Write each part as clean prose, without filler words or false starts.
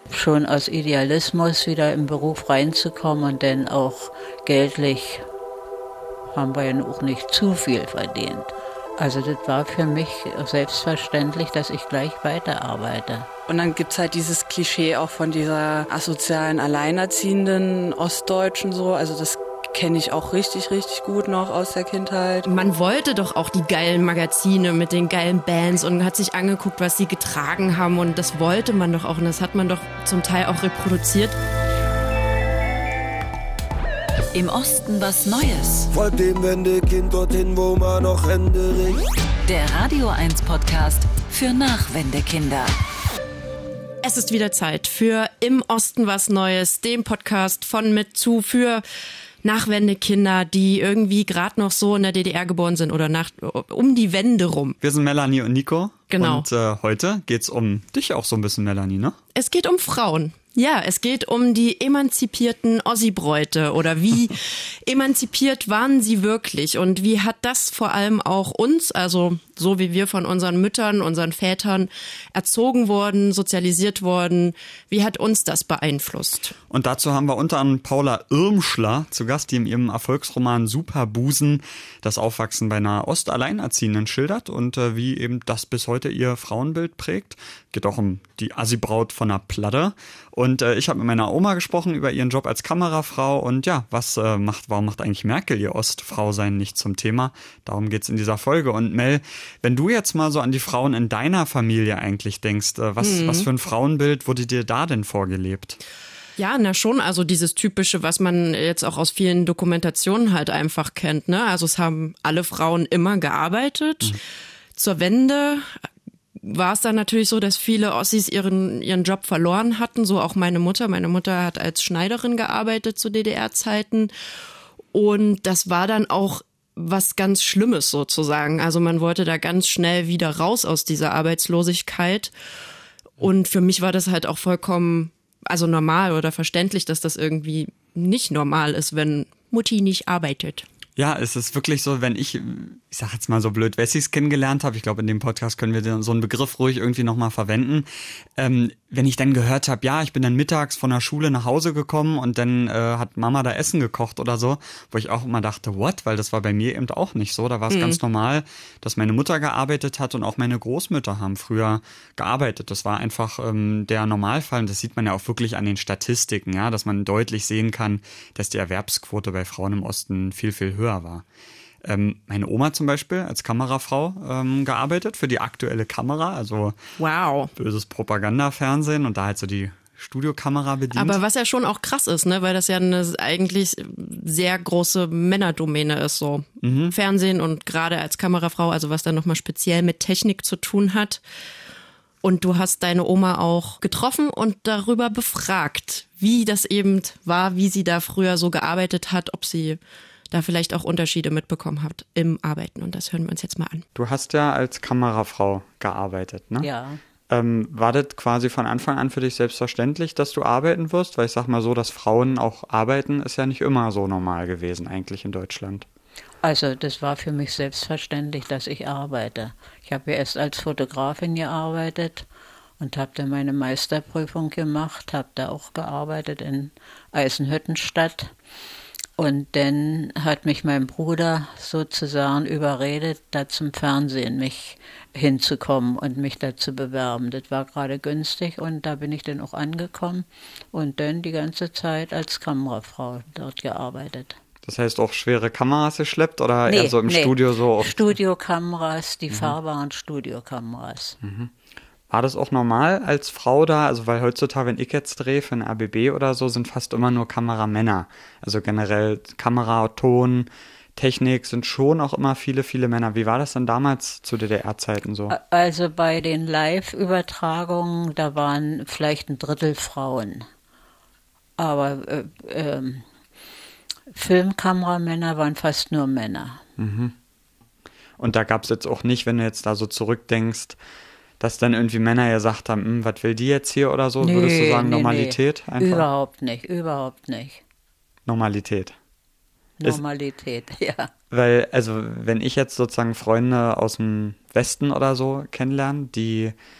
schon aus Idealismus wieder im Beruf reinzukommen und dann auch geldlich haben wir ja auch nicht zu viel verdient. Also das war für mich selbstverständlich, dass ich gleich weiterarbeite. Und dann gibt's halt dieses Klischee auch von dieser asozialen, alleinerziehenden Ostdeutschen so. Also das kenne ich auch richtig, richtig gut noch aus der Kindheit. Man wollte doch auch die geilen Magazine mit den geilen Bands und hat sich angeguckt, was sie getragen haben. Und das wollte man doch auch und das hat man doch zum Teil auch reproduziert. Im Osten was Neues. Folgt dem Wendekind dorthin, wo man noch Hände ringt. Der Radio 1 Podcast für Nachwendekinder. Es ist wieder Zeit für Im Osten was Neues, dem Podcast von mit zu für Nachwendekinder, die irgendwie gerade noch so in der DDR geboren sind oder um die Wende rum. Wir sind Melanie und Nico. Genau. Und heute geht's um dich auch so ein bisschen, Melanie, ne? Es geht um Frauen. Ja, es geht um die emanzipierten Ossi-Bräute oder wie emanzipiert waren sie wirklich und wie hat das vor allem auch uns, also so wie wir von unseren Müttern, unseren Vätern erzogen wurden, sozialisiert wurden, wie hat uns das beeinflusst? Und dazu haben wir unter anderem Paula Irmschler zu Gast, die in ihrem Erfolgsroman Superbusen das Aufwachsen bei einer Ostalleinerziehenden schildert und wie eben das bis heute ihr Frauenbild prägt. Geht auch um die Assi-Braut von der Platte. Und ich habe mit meiner Oma gesprochen über ihren Job als Kamerafrau und ja, warum macht eigentlich Merkel ihr Ostfrau-Sein nicht zum Thema? Darum geht's in dieser Folge. Und Mel, wenn du jetzt mal so an die Frauen in deiner Familie eigentlich denkst, was für ein Frauenbild wurde dir da denn vorgelebt? Ja, na schon, also dieses Typische, was man jetzt auch aus vielen Dokumentationen halt einfach kennt, ne? Also es haben alle Frauen immer gearbeitet. Zur Wende war es dann natürlich so, dass viele Ossis ihren Job verloren hatten, so auch meine Mutter. Meine Mutter hat als Schneiderin gearbeitet zu DDR-Zeiten und das war dann auch was ganz Schlimmes sozusagen. Also man wollte da ganz schnell wieder raus aus dieser Arbeitslosigkeit und für mich war das halt auch vollkommen, also normal oder verständlich, dass das irgendwie nicht normal ist, wenn Mutti nicht arbeitet. Ja, es ist wirklich so, wenn ich sag jetzt mal so blöd, Wessis kennengelernt habe, ich glaube, in dem Podcast können wir so einen Begriff ruhig irgendwie nochmal verwenden. Wenn ich dann gehört habe, ja, ich bin dann mittags von der Schule nach Hause gekommen und dann hat Mama da Essen gekocht oder so, wo ich auch immer dachte, what? Weil das war bei mir eben auch nicht so. Da war es ganz normal, dass meine Mutter gearbeitet hat und auch meine Großmütter haben früher gearbeitet. Das war einfach der Normalfall und das sieht man ja auch wirklich an den Statistiken, ja, dass man deutlich sehen kann, dass die Erwerbsquote bei Frauen im Osten viel, viel höher war. Meine Oma zum Beispiel als Kamerafrau gearbeitet für die aktuelle Kamera, also wow. Böses Propagandafernsehen und da halt so die Studiokamera bedient. Aber was ja schon auch krass ist, ne, weil das ja eine eigentlich sehr große Männerdomäne ist, so Fernsehen und gerade als Kamerafrau, also was dann nochmal speziell mit Technik zu tun hat. Und du hast deine Oma auch getroffen und darüber befragt, wie das eben war, wie sie da früher so gearbeitet hat, ob sie da vielleicht auch Unterschiede mitbekommen habt im Arbeiten. Und das hören wir uns jetzt mal an. Du hast ja als Kamerafrau gearbeitet, ne? Ja. War das quasi von Anfang an für dich selbstverständlich, dass du arbeiten wirst? Weil ich sag mal so, dass Frauen auch arbeiten, ist ja nicht immer so normal gewesen eigentlich in Deutschland. Also das war für mich selbstverständlich, dass ich arbeite. Ich habe ja erst als Fotografin gearbeitet und habe dann meine Meisterprüfung gemacht, habe da auch gearbeitet in Eisenhüttenstadt. Und dann hat mich mein Bruder sozusagen überredet, da zum Fernsehen mich hinzukommen und mich da zu bewerben. Das war gerade günstig und da bin ich dann auch angekommen und dann die ganze Zeit als Kamerafrau dort gearbeitet. Das heißt auch schwere Kameras geschleppt oder eher so im Studio so? Studiokameras, die fahrbaren Studiokameras. War das auch normal als Frau da? Also weil heutzutage, wenn ich jetzt drehe für ein ABB oder so, sind fast immer nur Kameramänner. Also generell Kamera, Ton, Technik sind schon auch immer viele, viele Männer. Wie war das denn damals zu DDR-Zeiten so? Also bei den Live-Übertragungen, da waren vielleicht ein Drittel Frauen. Aber Filmkameramänner waren fast nur Männer. Und da gab es jetzt auch nicht, wenn du jetzt da so zurückdenkst, dass dann irgendwie Männer gesagt haben, was will die jetzt hier oder so? Nee, würdest du sagen Normalität? Nee. Einfach? Überhaupt nicht. Normalität, ja. Weil, also wenn ich jetzt sozusagen Freunde aus dem Westen oder so kennenlerne, die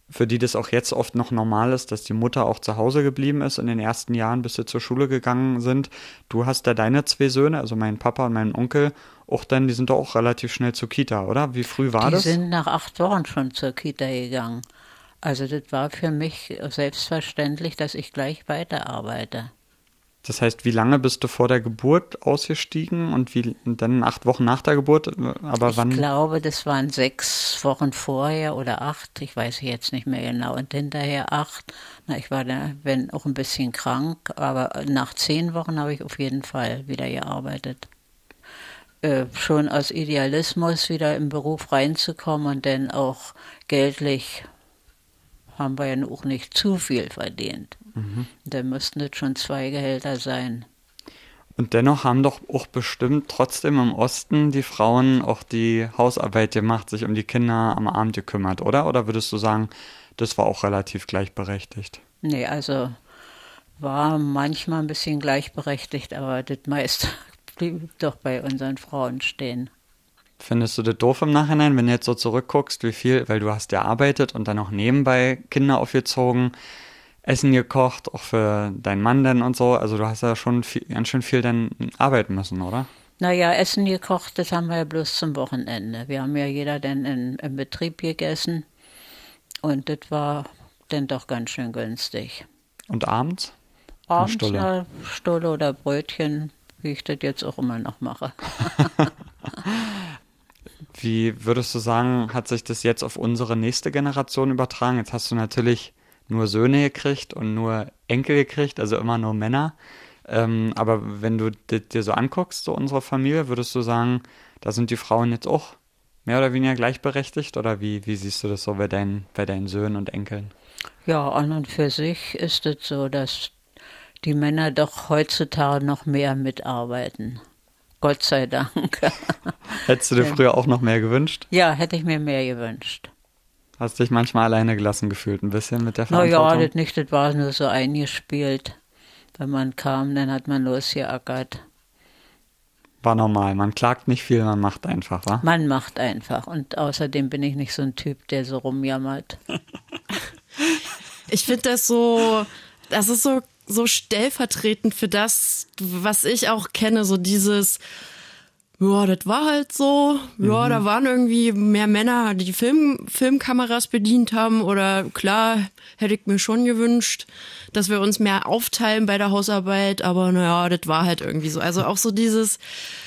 für die das auch jetzt oft noch normal ist, dass die Mutter auch zu Hause geblieben ist in den ersten Jahren, bis sie zur Schule gegangen sind. Du hast da deine 2 Söhne, also mein Papa und mein Onkel, auch dann, die sind doch auch relativ schnell zur Kita, oder? Wie früh war das? Die sind nach 8 Wochen schon zur Kita gegangen. Also das war für mich selbstverständlich, dass ich gleich weiterarbeite. Das heißt, wie lange bist du vor der Geburt ausgestiegen und dann 8 Wochen nach der Geburt? Aber wann? Ich glaube, das waren 6 Wochen vorher oder 8, ich weiß jetzt nicht mehr genau. Und hinterher 8. Ich war da, wenn auch ein bisschen krank, aber nach 10 Wochen habe ich auf jeden Fall wieder gearbeitet. Schon aus Idealismus wieder im Beruf reinzukommen und dann auch geldlich haben wir ja auch nicht zu viel verdient. Da müssten das schon 2 Gehälter sein. Und dennoch haben doch auch bestimmt trotzdem im Osten die Frauen auch die Hausarbeit gemacht, sich um die Kinder am Abend gekümmert, oder? Oder würdest du sagen, das war auch relativ gleichberechtigt? Nee, also war manchmal ein bisschen gleichberechtigt, aber das meiste blieb doch bei unseren Frauen stehen. Findest du das doof im Nachhinein, wenn du jetzt so zurückguckst, wie viel, weil du hast ja gearbeitet und dann auch nebenbei Kinder aufgezogen, Essen gekocht, auch für deinen Mann dann und so, also du hast ja schon ganz schön viel dann arbeiten müssen, oder? Naja, Essen gekocht, das haben wir ja bloß zum Wochenende. Wir haben ja jeder dann im Betrieb gegessen und das war dann doch ganz schön günstig. Und abends? Abends eine Stulle oder Brötchen, wie ich das jetzt auch immer noch mache. Wie würdest du sagen, hat sich das jetzt auf unsere nächste Generation übertragen? Jetzt hast du natürlich nur Söhne gekriegt und nur Enkel gekriegt, also immer nur Männer. Aber wenn du dir so anguckst, so unsere Familie, würdest du sagen, da sind die Frauen jetzt auch mehr oder weniger gleichberechtigt? Oder wie siehst du das so bei deinen Söhnen und Enkeln? Ja, an und für sich ist es so, dass die Männer doch heutzutage noch mehr mitarbeiten. Gott sei Dank. Hättest du dir früher auch noch mehr gewünscht? Ja, hätte ich mir mehr gewünscht. Hast dich manchmal alleine gelassen gefühlt, ein bisschen mit der Verantwortung? Naja, das nicht, das war nur so eingespielt. Wenn man kam, dann hat man losgeackert. War normal, man klagt nicht viel, man macht einfach, wa? Man macht einfach und außerdem bin ich nicht so ein Typ, der so rumjammert. Ich finde das ist so stellvertretend für das, was ich auch kenne, so dieses, ja, das war halt so, ja, da waren irgendwie mehr Männer, die Filmkameras bedient haben oder klar, hätte ich mir schon gewünscht, dass wir uns mehr aufteilen bei der Hausarbeit, aber naja, das war halt irgendwie so. Also auch so dieses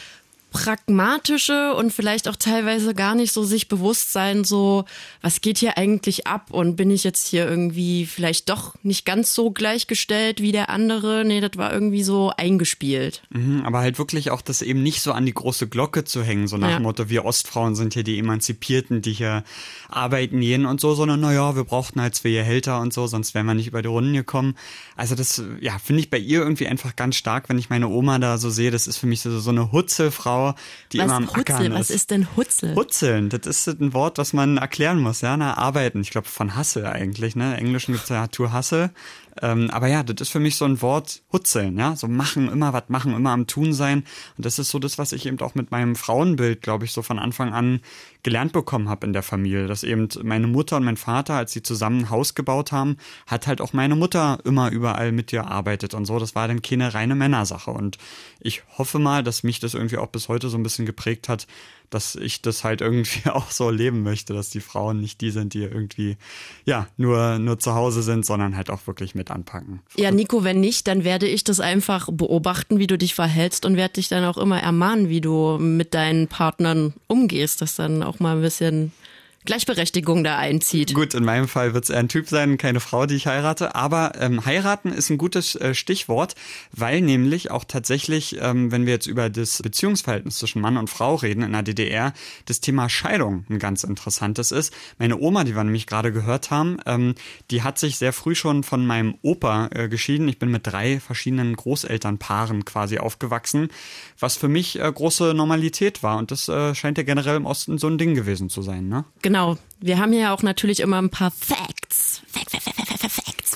pragmatische und vielleicht auch teilweise gar nicht so sich bewusst sein, so, was geht hier eigentlich ab und bin ich jetzt hier irgendwie vielleicht doch nicht ganz so gleichgestellt wie der andere? Nee, das war irgendwie so eingespielt. Aber halt wirklich auch das eben nicht so an die große Glocke zu hängen, so nach dem Motto, wir Ostfrauen sind hier die Emanzipierten, die hier arbeiten gehen und so, sondern naja, wir brauchten halt 2 Gehälter und so, sonst wären wir nicht über die Runden gekommen. Also das, ja, finde ich bei ihr irgendwie einfach ganz stark, wenn ich meine Oma da so sehe, das ist für mich so eine Hutzelfrau, die immer am Ackern ist. Was ist denn Hutzel? Hutzeln, das ist ein Wort, was man erklären muss, ja, arbeiten. Ich glaube von Hustle eigentlich, ne? Im Englischen gibt es ja to hustle. Aber ja, das ist für mich so ein Wort, Hutzeln, ja, so machen, immer was machen, immer am Tun sein. Und das ist so das, was ich eben auch mit meinem Frauenbild, glaube ich, so von Anfang an gelernt bekommen habe in der Familie. Dass eben meine Mutter und mein Vater, als sie zusammen ein Haus gebaut haben, hat halt auch meine Mutter immer überall mitgearbeitet und so. Das war dann keine reine Männersache. Und ich hoffe mal, dass mich das irgendwie auch bis heute so ein bisschen geprägt hat, dass ich das halt irgendwie auch so leben möchte, dass die Frauen nicht die sind, die irgendwie, ja, nur zu Hause sind, sondern halt auch wirklich mit anpacken. Ja, Nico, wenn nicht, dann werde ich das einfach beobachten, wie du dich verhältst und werde dich dann auch immer ermahnen, wie du mit deinen Partnern umgehst, dass dann auch mal ein bisschen Gleichberechtigung da einzieht. Gut, in meinem Fall wird es eher ein Typ sein, keine Frau, die ich heirate. Aber heiraten ist ein gutes Stichwort, weil nämlich auch tatsächlich, wenn wir jetzt über das Beziehungsverhältnis zwischen Mann und Frau reden in der DDR, das Thema Scheidung ein ganz interessantes ist. Meine Oma, die wir nämlich gerade gehört haben, die hat sich sehr früh schon von meinem Opa geschieden. Ich bin mit 3 verschiedenen Großelternpaaren quasi aufgewachsen, was für mich große Normalität war. Und das scheint ja generell im Osten so ein Ding gewesen zu sein, ne? Genau. Wir haben ja auch natürlich immer ein paar Facts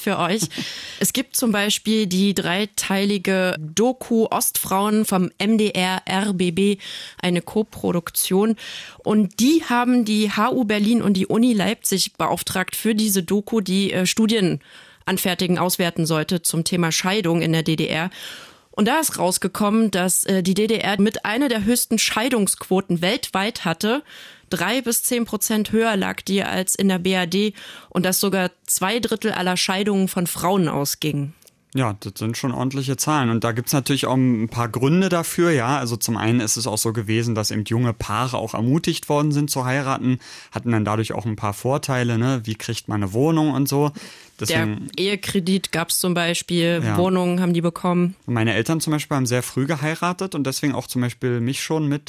für euch. Es gibt zum Beispiel die dreiteilige Doku Ostfrauen vom MDR RBB, eine Co-Produktion. Und die haben die HU Berlin und die Uni Leipzig beauftragt für diese Doku, die Studien anfertigen, auswerten sollte zum Thema Scheidung in der DDR. Und da ist rausgekommen, dass die DDR mit einer der höchsten Scheidungsquoten weltweit hatte. 3-10% höher lag die als in der BRD und dass sogar 2/3 aller Scheidungen von Frauen ausgingen. Ja, das sind schon ordentliche Zahlen. Und da gibt's natürlich auch ein paar Gründe dafür, ja. Also zum einen ist es auch so gewesen, dass eben junge Paare auch ermutigt worden sind zu heiraten, hatten dann dadurch auch ein paar Vorteile, ne? Wie kriegt man eine Wohnung und so. Deswegen, der Ehekredit gab's zum Beispiel, ja. Wohnungen haben die bekommen. Meine Eltern zum Beispiel haben sehr früh geheiratet und deswegen auch zum Beispiel mich schon mit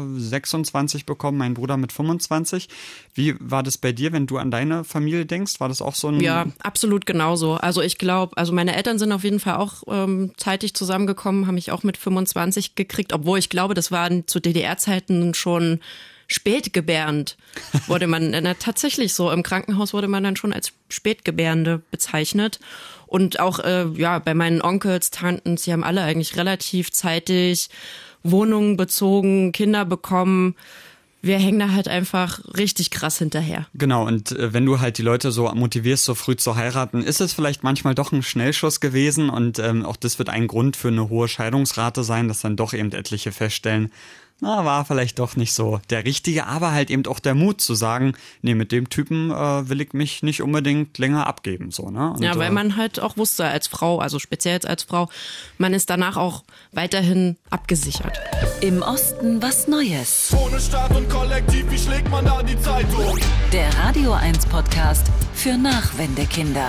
26 bekommen, mein Bruder mit 25. Wie war das bei dir, wenn du an deine Familie denkst? War das auch so ein... Ja, absolut genauso. Also ich glaube, meine Eltern sind auf jeden Fall auch zeitig zusammengekommen, haben mich auch mit 25 gekriegt, obwohl ich glaube, das war zu DDR-Zeiten schon spätgebärend, wurde man tatsächlich so. Im Krankenhaus wurde man dann schon als Spätgebärende bezeichnet. Und auch bei meinen Onkels, Tanten, sie haben alle eigentlich relativ zeitig Wohnungen bezogen, Kinder bekommen. Wir hängen da halt einfach richtig krass hinterher. Genau, und wenn du halt die Leute so motivierst, so früh zu heiraten, ist es vielleicht manchmal doch ein Schnellschuss gewesen und auch das wird ein Grund für eine hohe Scheidungsrate sein, dass dann doch eben etliche feststellen, war vielleicht doch nicht so der Richtige, aber halt eben auch der Mut zu sagen, nee, mit dem Typen will ich mich nicht unbedingt länger abgeben, so, ne? Und, ja, weil man halt auch wusste als Frau, also speziell als Frau, man ist danach auch weiterhin abgesichert. Im Osten was Neues. Ohne Staat und Kollektiv, wie schlägt man da die Zeitung? Der Radio 1 Podcast für Nachwendekinder.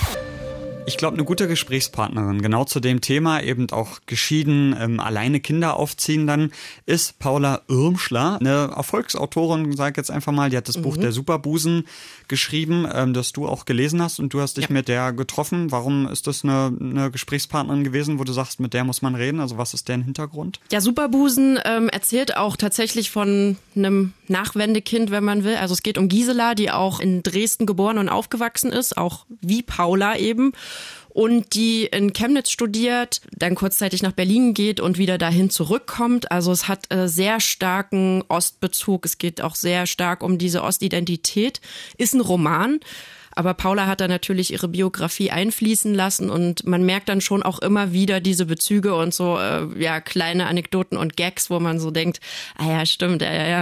Ich glaube, eine gute Gesprächspartnerin, genau zu dem Thema, eben auch geschieden, alleine Kinder aufziehen dann, ist Paula Irmschler, eine Erfolgsautorin, sag ich jetzt einfach mal, die hat das Buch Der Superbusen geschrieben, das du auch gelesen hast und du hast dich mit der getroffen. Warum ist das eine Gesprächspartnerin gewesen, wo du sagst, mit der muss man reden? Also was ist deren Hintergrund? Ja, Superbusen erzählt auch tatsächlich von einem Nachwendekind, wenn man will. Also es geht um Gisela, die auch in Dresden geboren und aufgewachsen ist, auch wie Paula eben. Und die in Chemnitz studiert, dann kurzzeitig nach Berlin geht und wieder dahin zurückkommt. Also es hat sehr starken Ostbezug. Es geht auch sehr stark um diese Ostidentität. Ist ein Roman. Aber Paula hat da natürlich ihre Biografie einfließen lassen und man merkt dann schon auch immer wieder diese Bezüge und so kleine Anekdoten und Gags, wo man so denkt, ja, stimmt,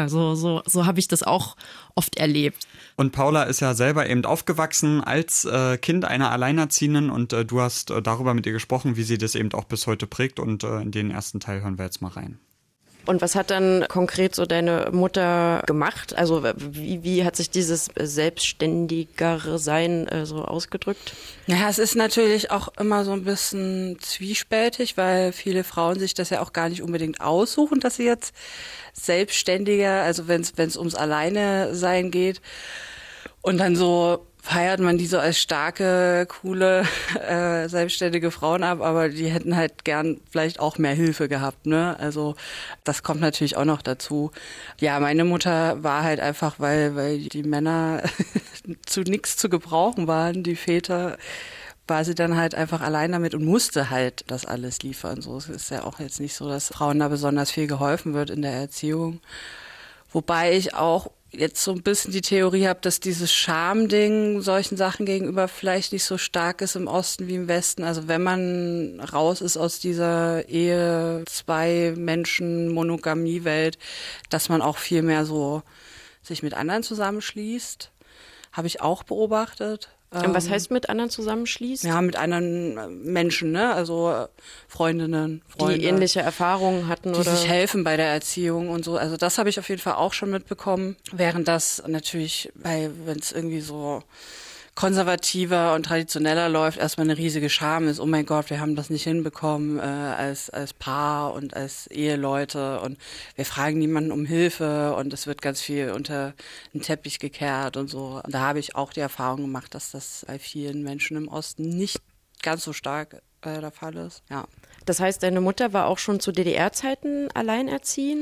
so habe ich das auch oft erlebt. Und Paula ist ja selber eben aufgewachsen als Kind einer Alleinerziehenden und du hast darüber mit ihr gesprochen, wie sie das eben auch bis heute prägt und in den ersten Teil hören wir jetzt mal rein. Und was hat dann konkret so deine Mutter gemacht? Also wie hat sich dieses selbstständigere Sein so ausgedrückt? Ja, es ist natürlich auch immer so ein bisschen zwiespältig, weil viele Frauen sich das ja auch gar nicht unbedingt aussuchen, dass sie jetzt selbstständiger, also wenn es ums Alleine-Sein geht und dann so feiert man die so als starke, coole, selbstständige Frauen ab, aber die hätten halt gern vielleicht auch mehr Hilfe gehabt, ne? Also das kommt natürlich auch noch dazu. Ja, meine Mutter war halt einfach, weil die Männer zu nichts zu gebrauchen waren, die Väter, war sie dann halt einfach allein damit und musste halt das alles liefern. So, es ist ja auch jetzt nicht so, dass Frauen da besonders viel geholfen wird in der Erziehung. Wobei ich auch jetzt so ein bisschen die Theorie habe, dass dieses Schamding solchen Sachen gegenüber vielleicht nicht so stark ist im Osten wie im Westen. Also wenn man raus ist aus dieser Ehe, 2 Menschen, Monogamie-Welt, dass man auch viel mehr so sich mit anderen zusammenschließt. Habe ich auch beobachtet. Und was heißt mit anderen zusammenschließt? Ja, mit anderen Menschen, ne? Also Freundinnen, Freunde. Die ähnliche Erfahrungen hatten, die oder? sich helfen bei der Erziehung und so. Also das habe ich auf jeden Fall auch schon mitbekommen. Während das natürlich, wenn es irgendwie so konservativer und traditioneller läuft, erstmal eine riesige Scham ist. Oh mein Gott, wir haben das nicht hinbekommen als Paar und als Eheleute und wir fragen niemanden um Hilfe und es wird ganz viel unter den Teppich gekehrt und so. Und da habe ich auch die Erfahrung gemacht, dass das bei vielen Menschen im Osten nicht ganz so stark der Fall ist. Ja. Das heißt, deine Mutter war auch schon zu DDR-Zeiten alleinerziehend?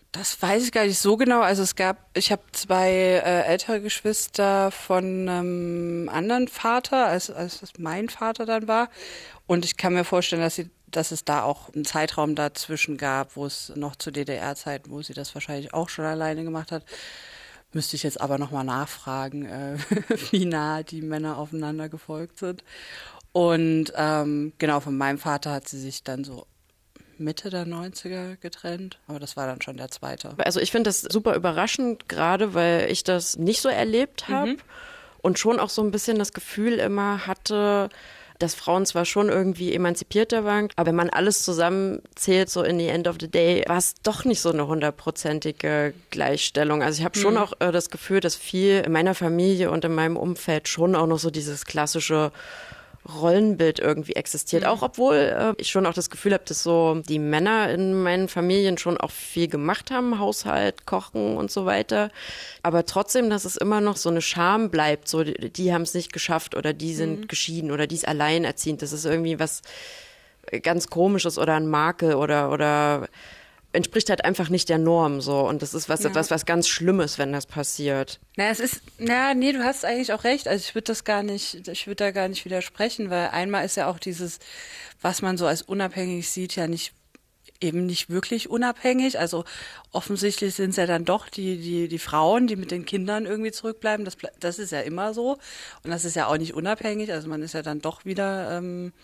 Das weiß ich gar nicht so genau. Also ich habe 2 ältere Geschwister von einem anderen Vater, als es mein Vater dann war. Und ich kann mir vorstellen, dass es da auch einen Zeitraum dazwischen gab, wo es noch zu DDR-Zeiten, wo sie das wahrscheinlich auch schon alleine gemacht hat. Müsste ich jetzt aber nochmal nachfragen, wie nah die Männer aufeinander gefolgt sind. Und genau, von meinem Vater hat sie sich dann so Mitte der 90er getrennt, aber das war dann schon der zweite. Also ich finde das super überraschend, gerade weil ich das nicht so erlebt habe und schon auch so ein bisschen das Gefühl immer hatte, dass Frauen zwar schon irgendwie emanzipierter waren, aber wenn man alles zusammenzählt, so in the end of the day, war es doch nicht so eine 100%ige Gleichstellung. Also ich habe schon auch das Gefühl, dass viel in meiner Familie und in meinem Umfeld schon auch noch so dieses klassische Rollenbild irgendwie existiert. Auch obwohl ich schon auch das Gefühl habe, dass so die Männer in meinen Familien schon auch viel gemacht haben, Haushalt, Kochen und so weiter. Aber trotzdem, dass es immer noch so eine Scham bleibt, so die haben es nicht geschafft oder die sind geschieden oder die ist alleinerziehend. Das ist irgendwie was ganz Komisches oder ein Makel oder entspricht halt einfach nicht der Norm so und das ist was ganz Schlimmes, wenn das passiert. Nee, du hast eigentlich auch recht. Also ich würde da gar nicht widersprechen, weil einmal ist ja auch dieses, was man so als unabhängig sieht, ja eben nicht wirklich unabhängig. Also offensichtlich sind es ja dann doch die Frauen, die mit den Kindern irgendwie zurückbleiben. Das ist ja immer so und das ist ja auch nicht unabhängig. Also man ist ja dann doch wieder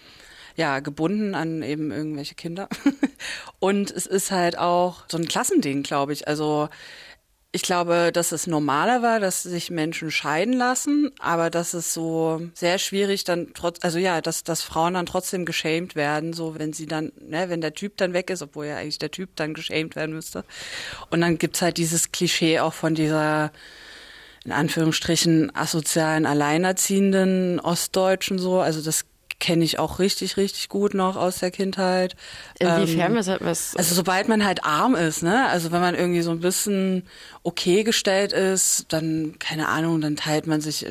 gebunden an eben irgendwelche Kinder. Und es ist halt auch so ein Klassending, glaube ich. Also ich glaube, dass es normaler war, dass sich Menschen scheiden lassen, aber dass es so sehr schwierig dann dass Frauen dann trotzdem geschämt werden, so wenn sie dann, wenn der Typ dann weg ist, obwohl ja eigentlich der Typ dann geschämt werden müsste. Und dann gibt's halt dieses Klischee auch von dieser, in Anführungsstrichen, asozialen, alleinerziehenden Ostdeutschen so. Also das kenne ich auch richtig, richtig gut noch aus der Kindheit. Inwiefern? Was? Also sobald man halt arm ist, ne? Also wenn man irgendwie so ein bisschen okay gestellt ist, dann, keine Ahnung, dann teilt man sich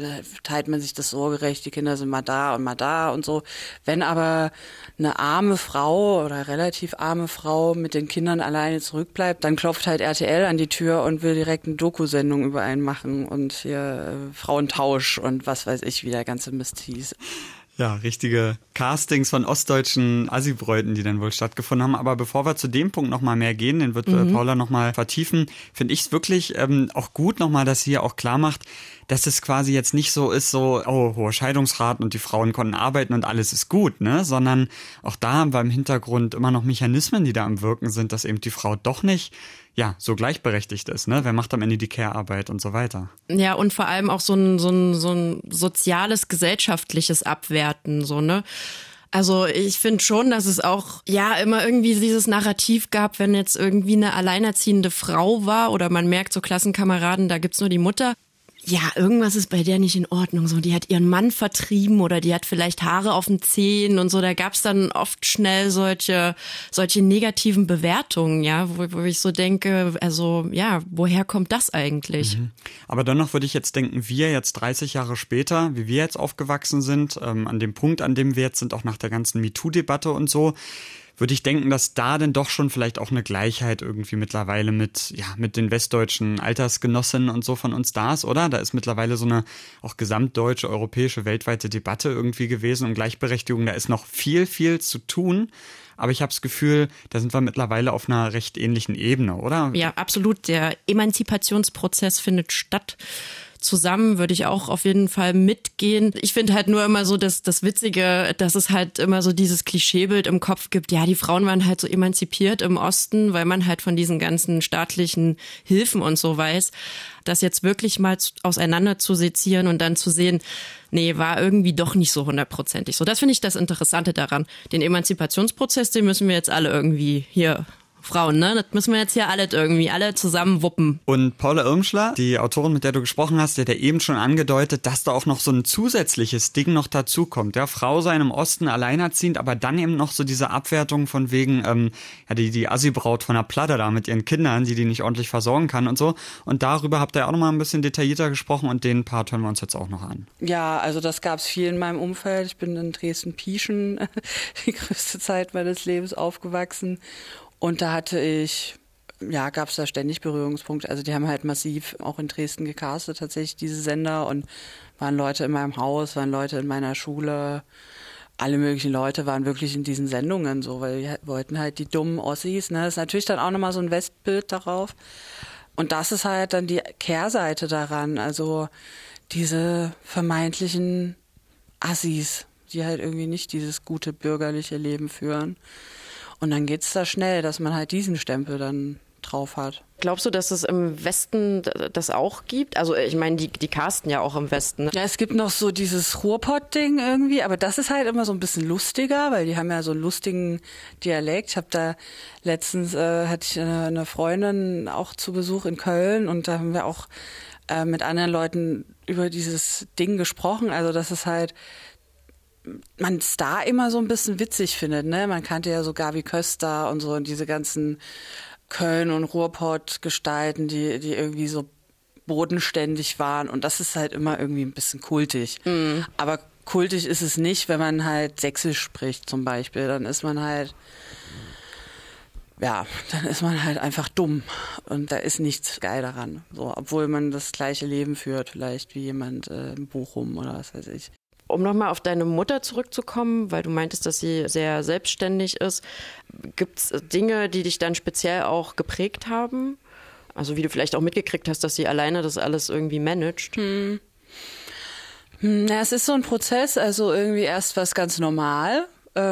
das sorgerecht, die Kinder sind mal da und so. Wenn aber eine arme Frau oder relativ arme Frau mit den Kindern alleine zurückbleibt, dann klopft halt RTL an die Tür und will direkt eine Doku-Sendung über einen machen und hier Frauentausch und was weiß ich, wie der ganze Mist hieß. Ja, richtige Castings von ostdeutschen Assibräuten, die dann wohl stattgefunden haben. Aber bevor wir zu dem Punkt nochmal mehr gehen, den wird Paula nochmal vertiefen, finde ich es wirklich auch gut nochmal, dass sie hier auch klar macht, dass es quasi jetzt nicht so ist, hohe Scheidungsraten und die Frauen konnten arbeiten und alles ist gut, ne? Sondern auch da haben wir im Hintergrund immer noch Mechanismen, die da am Wirken sind, dass eben die Frau doch nicht so gleichberechtigt ist, ne? Wer macht am Ende die Care-Arbeit und so weiter. Ja, und vor allem auch so ein soziales, gesellschaftliches Abwerten, so, ne? Also ich finde schon, dass es auch immer irgendwie dieses Narrativ gab, wenn jetzt irgendwie eine alleinerziehende Frau war oder man merkt so Klassenkameraden, da gibt's nur die Mutter. Ja, irgendwas ist bei der nicht in Ordnung. So, die hat ihren Mann vertrieben oder die hat vielleicht Haare auf den Zehen und so. Da gab's dann oft schnell solche negativen Bewertungen, wo ich so denke, also woher kommt das eigentlich? Aber dennoch würde ich jetzt denken, wir jetzt 30 Jahre später, wie wir jetzt aufgewachsen sind, an dem Punkt, an dem wir jetzt sind, auch nach der ganzen MeToo-Debatte und so, würde ich denken, dass da denn doch schon vielleicht auch eine Gleichheit irgendwie mittlerweile mit den westdeutschen Altersgenossinnen und so von uns da ist, oder? Da ist mittlerweile so eine auch gesamtdeutsche, europäische, weltweite Debatte irgendwie gewesen um Gleichberechtigung. Da ist noch viel, viel zu tun. Aber ich habe das Gefühl, da sind wir mittlerweile auf einer recht ähnlichen Ebene, oder? Ja, absolut. Der Emanzipationsprozess findet statt. Zusammen würde ich auch auf jeden Fall mitgehen. Ich finde halt nur immer so das Witzige, dass es halt immer so dieses Klischeebild im Kopf gibt. Ja, die Frauen waren halt so emanzipiert im Osten, weil man halt von diesen ganzen staatlichen Hilfen und so weiß. Das jetzt wirklich mal auseinander zu sezieren und dann zu sehen, nee, war irgendwie doch nicht so 100%. So, das finde ich das Interessante daran. Den Emanzipationsprozess, den müssen wir jetzt alle irgendwie hier Frauen, ne? Das müssen wir jetzt hier alle zusammen wuppen. Und Paula Irmschler, die Autorin, mit der du gesprochen hast, die hat ja eben schon angedeutet, dass da auch noch so ein zusätzliches Ding noch dazu kommt. Ja, Frau sein im Osten alleinerziehend, aber dann eben noch so diese Abwertung von wegen, die Assi-Braut von der Platte da mit ihren Kindern, die nicht ordentlich versorgen kann und so. Und darüber habt ihr auch noch mal ein bisschen detaillierter gesprochen und den Part hören wir uns jetzt auch noch an. Ja, also das gab's viel in meinem Umfeld. Ich bin in Dresden-Pieschen die größte Zeit meines Lebens aufgewachsen. Und da hatte ich ja, gab es da ständig Berührungspunkte. Also die haben halt massiv auch in Dresden gecastet, tatsächlich diese Sender, und waren Leute in meinem Haus, waren Leute in meiner Schule. Alle möglichen Leute waren wirklich in diesen Sendungen so, weil die wollten halt die dummen Ossis. Ne? Das ist natürlich dann auch nochmal so ein Westbild darauf. Und das ist halt dann die Kehrseite daran. Also diese vermeintlichen Assis, die halt irgendwie nicht dieses gute bürgerliche Leben führen. Und dann geht's da schnell, dass man halt diesen Stempel dann drauf hat. Glaubst du, dass es im Westen das auch gibt? Also ich meine, die casten ja auch im Westen. Ne? Ja, es gibt noch so dieses Ruhrpott-Ding irgendwie, aber das ist halt immer so ein bisschen lustiger, weil die haben ja so einen lustigen Dialekt. Ich habe da letztens, hatte ich eine Freundin auch zu Besuch in Köln, und da haben wir auch mit anderen Leuten über dieses Ding gesprochen. Also das ist halt, man es da immer so ein bisschen witzig findet, ne? Man kannte ja so Gabi Köster und so, und diese ganzen Köln- und Ruhrpott-Gestalten, die irgendwie so bodenständig waren, und das ist halt immer irgendwie ein bisschen kultig. Mhm. Aber kultig ist es nicht, wenn man halt Sächsisch spricht zum Beispiel, dann ist man halt einfach dumm, und da ist nichts geil daran. So, obwohl man das gleiche Leben führt vielleicht wie jemand in Bochum oder was weiß ich. Um nochmal auf deine Mutter zurückzukommen, weil du meintest, dass sie sehr selbstständig ist. Gibt es Dinge, die dich dann speziell auch geprägt haben? Also wie du vielleicht auch mitgekriegt hast, dass sie alleine das alles irgendwie managt? Na, es ist so ein Prozess, also irgendwie erst was ganz normal.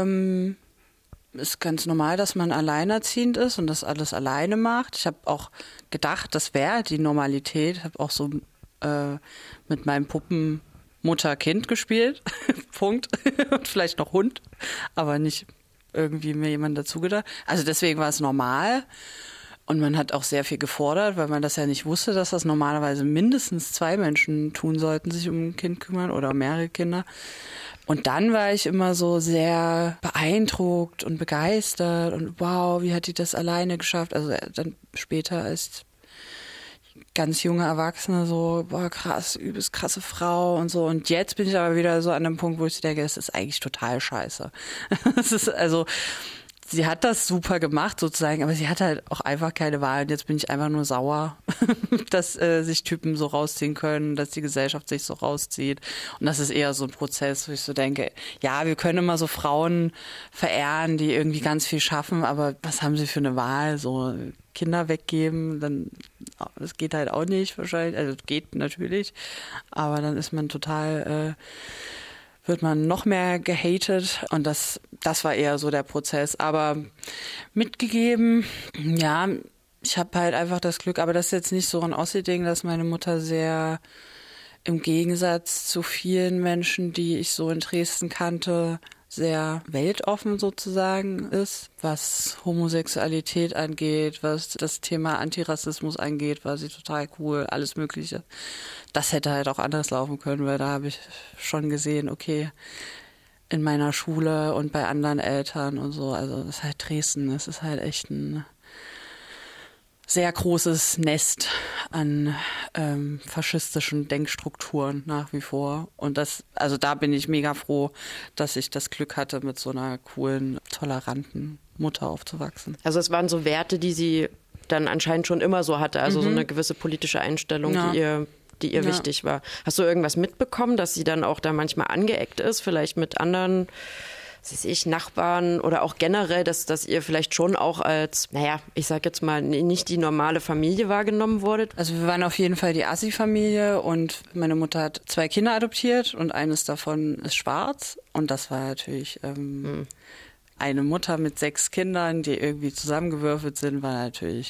Ist ganz normal, dass man alleinerziehend ist und das alles alleine macht. Ich habe auch gedacht, das wäre die Normalität. Ich habe auch so mit meinen Puppen Mutter-Kind gespielt, Punkt, und vielleicht noch Hund, aber nicht irgendwie mir jemand dazu gedacht. Also deswegen war es normal, und man hat auch sehr viel gefordert, weil man das ja nicht wusste, dass das normalerweise mindestens 2 Menschen tun sollten, sich um ein Kind kümmern oder mehrere Kinder. Und dann war ich immer so sehr beeindruckt und begeistert und wow, wie hat die das alleine geschafft? Also dann später als ganz junge Erwachsene so, boah, krass, übelst krasse Frau und so. Und jetzt bin ich aber wieder so an dem Punkt, wo ich denke, es ist eigentlich total scheiße. Es ist also, sie hat das super gemacht sozusagen, aber sie hat halt auch einfach keine Wahl. Und jetzt bin ich einfach nur sauer, dass sich Typen so rausziehen können, dass die Gesellschaft sich so rauszieht. Und das ist eher so ein Prozess, wo ich so denke, ja, wir können immer so Frauen verehren, die irgendwie ganz viel schaffen, aber was haben sie für eine Wahl? So Kinder weggeben, dann, das geht halt auch nicht wahrscheinlich, also geht natürlich, aber dann ist man total, wird man noch mehr gehatet, und das war eher so der Prozess. Aber mitgegeben, ja, ich habe halt einfach das Glück, aber das ist jetzt nicht so ein Ossi-Ding, dass meine Mutter sehr, im Gegensatz zu vielen Menschen, die ich so in Dresden kannte, sehr weltoffen sozusagen ist, was Homosexualität angeht, was das Thema Antirassismus angeht, war sie total cool, alles Mögliche. Das hätte halt auch anders laufen können, weil da habe ich schon gesehen, okay, in meiner Schule und bei anderen Eltern und so, also das ist halt Dresden, das ist halt echt ein sehr großes Nest an faschistischen Denkstrukturen nach wie vor. Und das, also da bin ich mega froh, dass ich das Glück hatte, mit so einer coolen, toleranten Mutter aufzuwachsen. Also es waren so Werte, die sie dann anscheinend schon immer so hatte, also so eine gewisse politische Einstellung, ja, die ihr wichtig war. Hast du irgendwas mitbekommen, dass sie dann auch da manchmal angeeckt ist, vielleicht mit anderen, Nachbarn oder auch generell, dass ihr vielleicht schon auch als, ich sag jetzt mal, nicht die normale Familie wahrgenommen wurdet? Also wir waren auf jeden Fall die Assi-Familie, und meine Mutter hat 2 Kinder adoptiert und eines davon ist schwarz, und das war natürlich eine Mutter mit 6 Kindern, die irgendwie zusammengewürfelt sind, war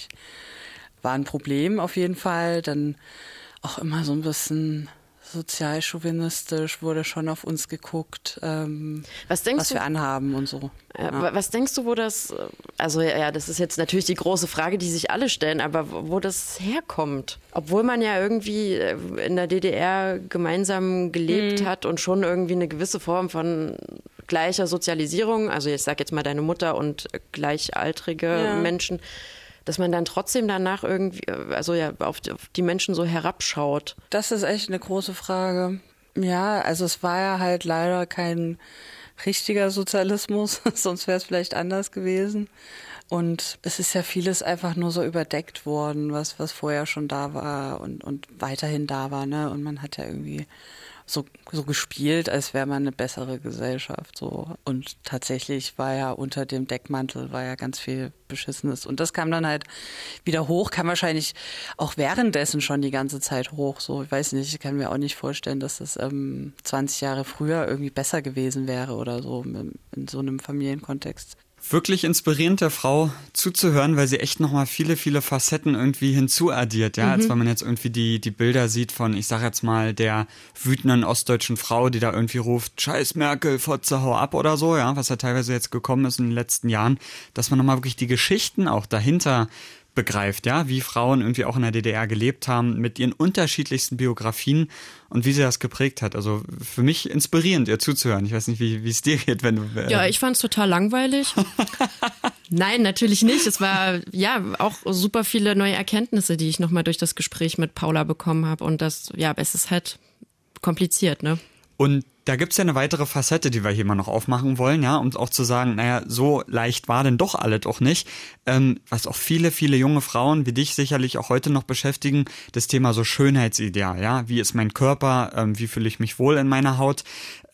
ein Problem auf jeden Fall. Dann auch immer so ein bisschen sozialchauvinistisch wurde schon auf uns geguckt, was wir anhaben und so. Ja. Was denkst du, wo das, also das ist jetzt natürlich die große Frage, die sich alle stellen, aber wo das herkommt? Obwohl man ja irgendwie in der DDR gemeinsam gelebt hat und schon irgendwie eine gewisse Form von gleicher Sozialisierung, also ich sag jetzt mal deine Mutter und gleichaltrige Menschen, dass man dann trotzdem danach irgendwie, auf die Menschen so herabschaut. Das ist echt eine große Frage. Ja, also es war ja halt leider kein richtiger Sozialismus, sonst wäre es vielleicht anders gewesen. Und es ist ja vieles einfach nur so überdeckt worden, was vorher schon da war und weiterhin da war, ne? Und man hat ja irgendwie so gespielt, als wäre man eine bessere Gesellschaft, so. Und tatsächlich war ja unter dem Deckmantel ganz viel Beschissenes. Und das kam dann halt wieder hoch, kam wahrscheinlich auch währenddessen schon die ganze Zeit hoch, so. Ich weiß nicht, ich kann mir auch nicht vorstellen, dass das 20 Jahre früher irgendwie besser gewesen wäre oder so in so einem Familienkontext. Wirklich inspirierend, der Frau zuzuhören, weil sie echt nochmal viele, viele Facetten irgendwie hinzuaddiert, ja, als wenn man jetzt irgendwie die Bilder sieht von, ich sag jetzt mal, der wütenden ostdeutschen Frau, die da irgendwie ruft, Scheiß Merkel, Fotze, hau ab oder so, ja, was ja teilweise jetzt gekommen ist in den letzten Jahren, dass man nochmal wirklich die Geschichten auch dahinter begreift, ja, wie Frauen irgendwie auch in der DDR gelebt haben, mit ihren unterschiedlichsten Biografien und wie sie das geprägt hat. Also für mich inspirierend, ihr zuzuhören. Ich weiß nicht, wie es dir geht, wenn du... Ja, ich fand es total langweilig. Nein, natürlich nicht. Es war ja auch super viele neue Erkenntnisse, die ich nochmal durch das Gespräch mit Paula bekommen habe. Und das, ja, es ist halt kompliziert, ne? Und da gibt's ja eine weitere Facette, die wir hier mal noch aufmachen wollen, ja, um auch zu sagen, naja, so leicht war denn doch alle doch nicht. Was auch viele, viele junge Frauen wie dich sicherlich auch heute noch beschäftigen, das Thema so Schönheitsideal, ja, wie ist mein Körper, wie fühle ich mich wohl in meiner Haut,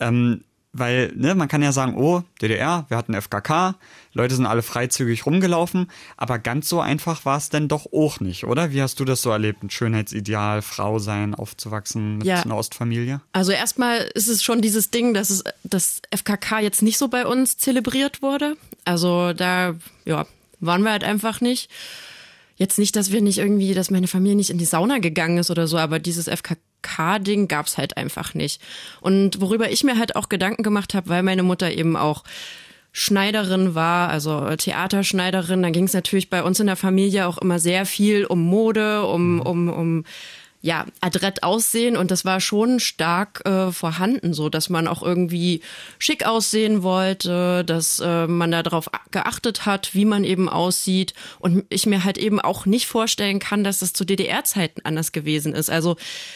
weil, ne, man kann ja sagen, oh, DDR, wir hatten FKK, Leute sind alle freizügig rumgelaufen, aber ganz so einfach war es denn doch auch nicht, oder? Wie hast du das so erlebt, ein Schönheitsideal, Frau sein, aufzuwachsen mit einer Ostfamilie? Also erstmal ist es schon dieses Ding, dass das FKK jetzt nicht so bei uns zelebriert wurde. Also da, ja, waren wir halt einfach nicht. Jetzt nicht, dass meine Familie nicht in die Sauna gegangen ist oder so, aber dieses FKK-Ding gab's halt einfach nicht. Und worüber ich mir halt auch Gedanken gemacht habe, weil meine Mutter eben auch Schneiderin war, also Theaterschneiderin, da ging es natürlich bei uns in der Familie auch immer sehr viel um Mode, um adrett aussehen, und das war schon stark vorhanden, so dass man auch irgendwie schick aussehen wollte, dass man da drauf geachtet hat, wie man eben aussieht, und ich mir halt eben auch nicht vorstellen kann, dass das zu DDR-Zeiten anders gewesen ist. Also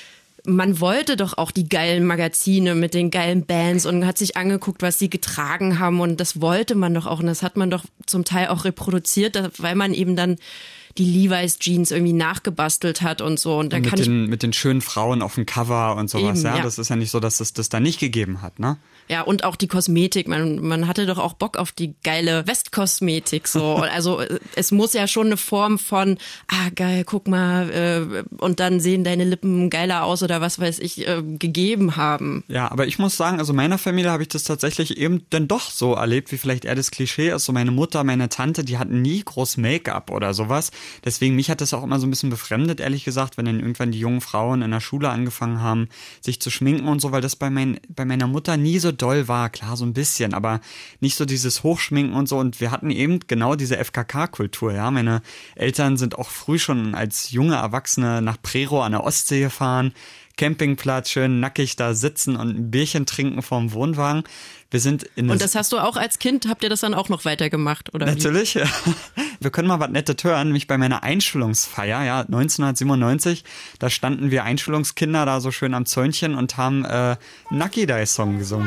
man wollte doch auch die geilen Magazine mit den geilen Bands und hat sich angeguckt, was sie getragen haben, und das wollte man doch auch, und das hat man doch zum Teil auch reproduziert, weil man eben dann die Levi's Jeans irgendwie nachgebastelt hat und so. Und da mit den schönen Frauen auf dem Cover und sowas, eben, ja. Das ist ja nicht so, dass es das da nicht gegeben hat, ne? Ja, und auch die Kosmetik. Man hatte doch auch Bock auf die geile Westkosmetik, so. Also es muss ja schon eine Form von, geil, guck mal, und dann sehen deine Lippen geiler aus oder was weiß ich, gegeben haben. Ja, aber ich muss sagen, also meiner Familie habe ich das tatsächlich eben dann doch so erlebt, wie vielleicht eher das Klischee ist. So meine Mutter, meine Tante, die hatten nie groß Make-up oder sowas. Deswegen, mich hat das auch immer so ein bisschen befremdet, ehrlich gesagt, wenn dann irgendwann die jungen Frauen in der Schule angefangen haben, sich zu schminken und so, weil das bei meiner Mutter nie so doll war. Klar, so ein bisschen, aber nicht so dieses Hochschminken und so. Und wir hatten eben genau diese FKK-Kultur, ja. Meine Eltern sind auch früh schon als junge Erwachsene nach Prerow an der Ostsee gefahren, Campingplatz, schön nackig da sitzen und ein Bierchen trinken vorm Wohnwagen. Wir sind und das hast du auch als Kind, habt ihr das dann auch noch weitergemacht, oder? Natürlich, ja. Wir können mal was Nettes hören, nämlich bei meiner Einschulungsfeier, ja, 1997, da standen wir Einschulungskinder da so schön am Zäunchen und haben Naki Dai Song gesungen.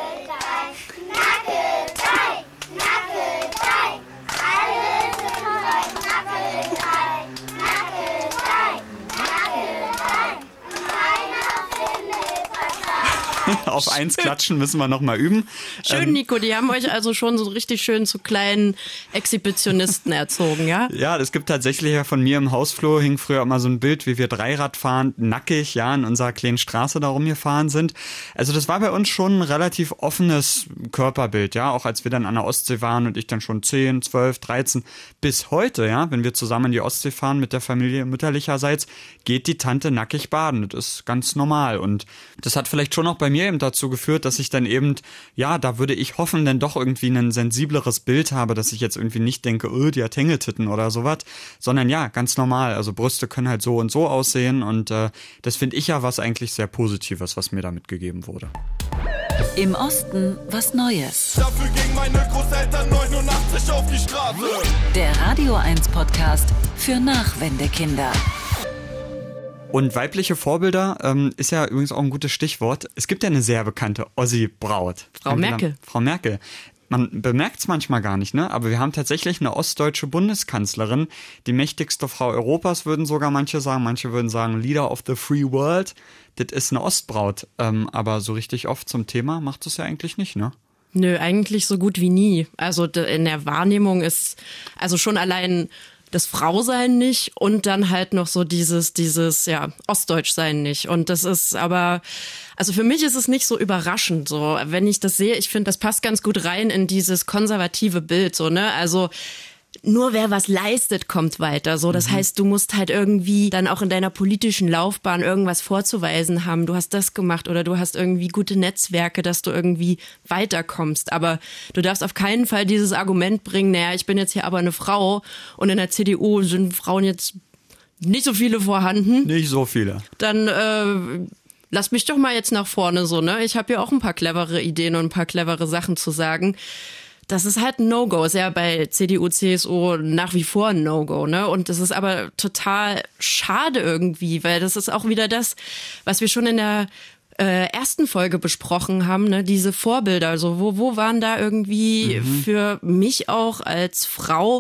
Auf 1 klatschen müssen wir noch mal üben. Schön, Nico, die haben euch also schon so richtig schön zu kleinen Exhibitionisten erzogen, ja? Ja, es gibt tatsächlich ja von mir im Hausflur hing früher immer so ein Bild, wie wir Dreirad fahren, nackig, ja, in unserer kleinen Straße da rumgefahren sind. Also das war bei uns schon ein relativ offenes Körperbild, ja, auch als wir dann an der Ostsee waren und ich dann schon 10, 12, 13, bis heute, ja, wenn wir zusammen in die Ostsee fahren mit der Familie mütterlicherseits, geht die Tante nackig baden. Das ist ganz normal, und das hat vielleicht schon auch bei mir eben dazu geführt, dass ich dann eben, ja, da würde ich hoffen, dann doch irgendwie ein sensibleres Bild habe, dass ich jetzt irgendwie nicht denke, die hat Hängetitten oder sowas, sondern ja, ganz normal. Also Brüste können halt so und so aussehen, und das finde ich ja was eigentlich sehr Positives, was mir da mitgegeben wurde. Im Osten was Neues. Dafür gingen meine Großeltern 89 auf die Straße. Der Radio 1 Podcast für Nachwendekinder. Und weibliche Vorbilder ist ja übrigens auch ein gutes Stichwort. Es gibt ja eine sehr bekannte Ossi-Braut. Frau Merkel. Frau Merkel. Man bemerkt es manchmal gar nicht, ne? Aber wir haben tatsächlich eine ostdeutsche Bundeskanzlerin, die mächtigste Frau Europas, würden sogar manche sagen. Manche würden sagen, Leader of the Free World. Das ist eine Ostbraut. Aber so richtig oft zum Thema macht es ja eigentlich nicht, ne? Nö, eigentlich so gut wie nie. Also in der Wahrnehmung ist also schon allein das Frausein nicht und dann halt noch so dieses Ostdeutschsein nicht. Und das ist aber, also für mich ist es nicht so überraschend, so, wenn ich das sehe, ich finde, das passt ganz gut rein in dieses konservative Bild, so, ne, also nur wer was leistet, kommt weiter. So, das heißt, du musst halt irgendwie dann auch in deiner politischen Laufbahn irgendwas vorzuweisen haben. Du hast das gemacht oder du hast irgendwie gute Netzwerke, dass du irgendwie weiterkommst. Aber du darfst auf keinen Fall dieses Argument bringen, naja, ich bin jetzt hier aber eine Frau und in der CDU sind Frauen jetzt nicht so viele vorhanden. Nicht so viele. Dann lass mich doch mal jetzt nach vorne so, ne? Ich habe ja auch ein paar clevere Ideen und ein paar clevere Sachen zu sagen. Das ist halt ein No-Go. Ist ja bei CDU, CSU nach wie vor ein No-Go, ne? Und das ist aber total schade irgendwie, weil das ist auch wieder das, was wir schon in der ersten Folge besprochen haben, ne? Diese Vorbilder. Also wo waren da irgendwie für mich auch als Frau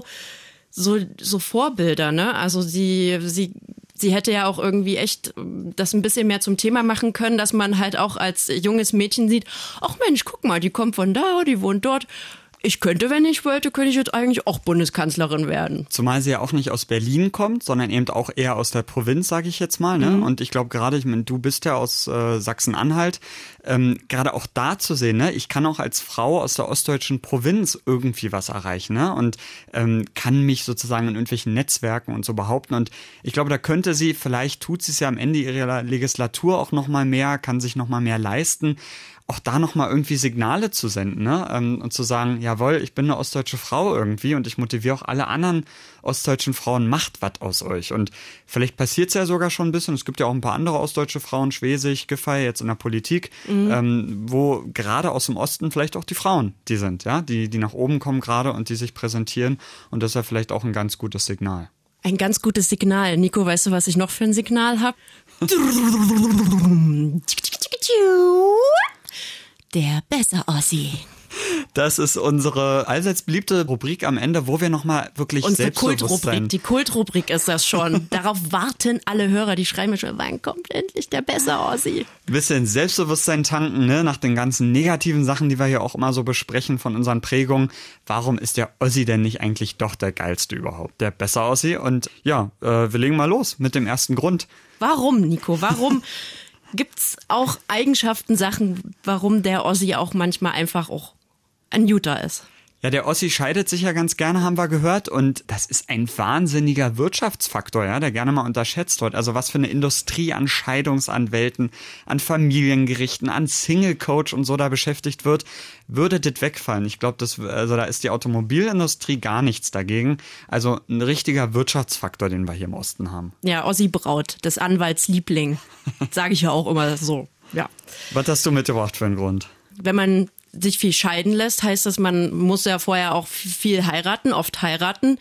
so Vorbilder, ne? Also sie hätte ja auch irgendwie echt das ein bisschen mehr zum Thema machen können, dass man halt auch als junges Mädchen sieht, ach Mensch, guck mal, die kommt von da, die wohnt dort. Ich könnte, wenn ich wollte, könnte ich jetzt eigentlich auch Bundeskanzlerin werden. Zumal sie ja auch nicht aus Berlin kommt, sondern eben auch eher aus der Provinz, sage ich jetzt mal. Ne? Und ich glaube gerade, du bist ja aus Sachsen-Anhalt, gerade auch da zu sehen, ne? Ich kann auch als Frau aus der ostdeutschen Provinz irgendwie was erreichen, ne? Und kann mich sozusagen in irgendwelchen Netzwerken und so behaupten. Und ich glaube, da könnte sie, vielleicht tut sie es ja am Ende ihrer Legislatur auch nochmal mehr, kann sich nochmal mehr leisten, auch da nochmal irgendwie Signale zu senden, ne? Und zu sagen, jawohl, ich bin eine ostdeutsche Frau irgendwie und ich motiviere auch alle anderen ostdeutschen Frauen, macht was aus euch. Und vielleicht passiert es ja sogar schon ein bisschen, es gibt ja auch ein paar andere ostdeutsche Frauen, Schwesig, Giffey, jetzt in der Politik, wo gerade aus dem Osten vielleicht auch die Frauen, die sind, ja, die nach oben kommen gerade und die sich präsentieren. Und das ist ja vielleicht auch ein ganz gutes Signal. Ein ganz gutes Signal. Nico, weißt du, was ich noch für ein Signal habe? Der Besser-Ossi. Das ist unsere allseits beliebte Rubrik am Ende, wo wir nochmal wirklich unsere Selbstbewusstsein... Die Kultrubrik ist das schon. Darauf warten alle Hörer, die schreiben mir schon, wann kommt endlich der Besser-Ossi? Bisschen Selbstbewusstsein tanken, ne? Nach den ganzen negativen Sachen, die wir hier auch immer so besprechen von unseren Prägungen. Warum ist der Ossi denn nicht eigentlich doch der geilste überhaupt? Der Besser-Ossi? Und ja, wir legen mal los mit dem ersten Grund. Warum, Nico? Warum... Gibt's auch Eigenschaften, Sachen, warum der Ossi auch manchmal einfach auch ein Juter ist? Ja, der Ossi scheidet sich ja ganz gerne, haben wir gehört. Und das ist ein wahnsinniger Wirtschaftsfaktor, ja, der gerne mal unterschätzt wird. Also was für eine Industrie an Scheidungsanwälten, an Familiengerichten, an Single-Coach und so da beschäftigt wird, würde das wegfallen. Ich glaube, da ist die Automobilindustrie gar nichts dagegen. Also ein richtiger Wirtschaftsfaktor, den wir hier im Osten haben. Ja, Ossi Braut, des Anwalts Liebling. Sage ich ja auch immer so, ja. Was hast du mitgebracht für einen Grund? Wenn man sich viel scheiden lässt, heißt das, man muss ja vorher auch viel heiraten, oft heiraten.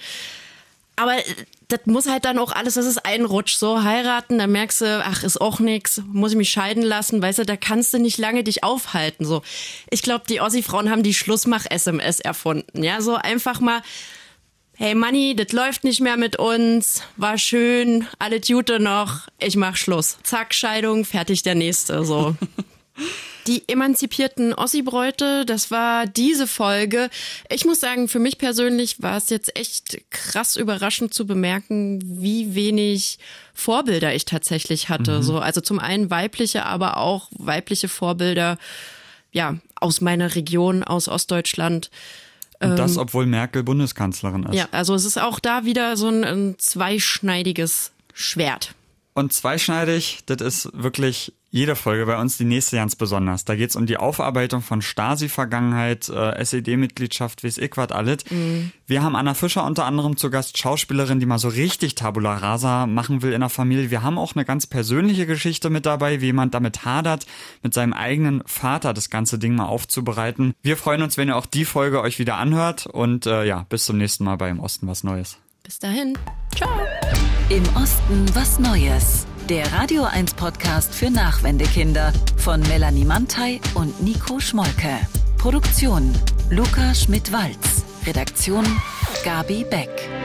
Aber das muss halt dann auch alles, das ist ein Rutsch. So heiraten, da merkst du, ach, ist auch nix, muss ich mich scheiden lassen, weißt du, da kannst du nicht lange dich aufhalten. So, ich glaube, die Ossi-Frauen haben die Schlussmach-SMS erfunden. Ja, so einfach mal, hey Manni, das läuft nicht mehr mit uns, war schön, alle Gute noch, ich mach Schluss. Zack, Scheidung, fertig der nächste, so. Die emanzipierten Ossi-Bräute, das war diese Folge. Ich muss sagen, für mich persönlich war es jetzt echt krass überraschend zu bemerken, wie wenig Vorbilder ich tatsächlich hatte. So, also zum einen weibliche, aber auch weibliche Vorbilder, ja, aus meiner Region, aus Ostdeutschland. Und das, obwohl Merkel Bundeskanzlerin ist. Ja, also es ist auch da wieder so ein zweischneidiges Schwert. Und zweischneidig, das ist wirklich jede Folge bei uns, die nächste ganz besonders. Da geht's um die Aufarbeitung von Stasi-Vergangenheit, SED-Mitgliedschaft, weiß ich was alles. Wir haben Anna Fischer unter anderem zu Gast, Schauspielerin, die mal so richtig Tabula Rasa machen will in der Familie. Wir haben auch eine ganz persönliche Geschichte mit dabei, wie jemand damit hadert, mit seinem eigenen Vater das ganze Ding mal aufzubereiten. Wir freuen uns, wenn ihr auch die Folge euch wieder anhört und ja, bis zum nächsten Mal bei Im Osten was Neues. Bis dahin. Ciao. Im Osten was Neues. Der Radio 1 Podcast für Nachwendekinder von Melanie Mantei und Nico Schmolke. Produktion Luca Schmidt-Walz. Redaktion Gabi Beck.